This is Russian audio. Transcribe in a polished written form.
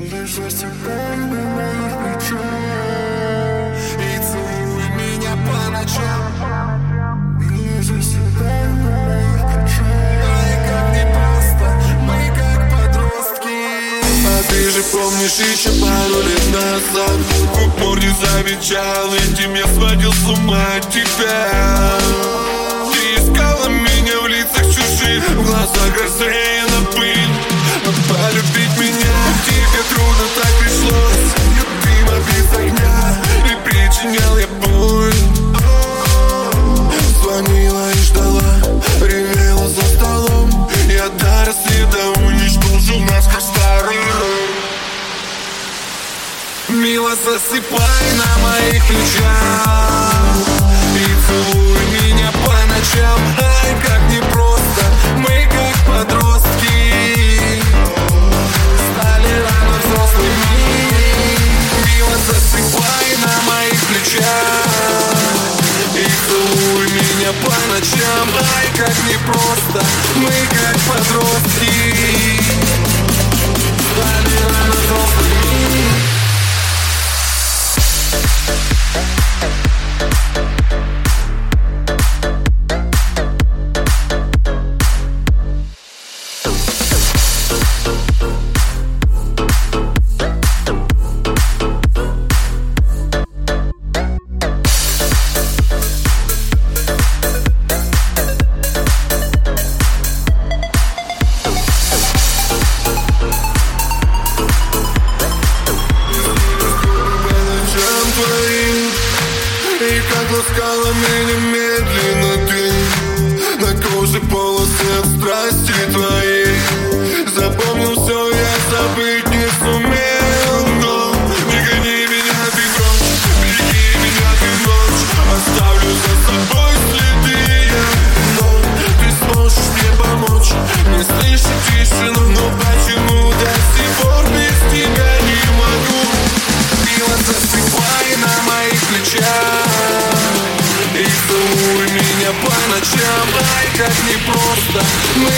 Засыпай на моих плечах и целуй меня по ночам. И засыпай на моих плечах. Ай, как непросто, мы как подростки. А ты же помнишь еще пару лет назад в упор не замечал, этим я сводил с ума от тебя. Ты искала меня в лицах чужих, в глазах рассеяна пыль. Но полюбить меня тебе трудно, так пришлось. Дыма без огня, и причинял я боль. Звонила и ждала, ревела за столом. Я до рассвета уничтожил нас, как старый ром. Мило, засыпай на моих плечах и целуй меня по ночам. Ай, как непросто, мы как подростки стали рано взрослыми. Мило, засыпай на моих плечах и целуй меня по ночам. Ай, как непросто, мы как подростки стали рано взрослыми. И как ласкала меня медленно ты, на коже полосы от страсти твоей. Запомнил все, я забыть не сумел, но не гони меня ты прочь, береги меня ты ночь. Оставлю за собой следы я, но ты сможешь мне помочь. Не слышать тишину, но почему до сих пор без тебя не могу. Мило, засыпай на моих плечах и целуй меня по ночам. Ай, как непросто, мы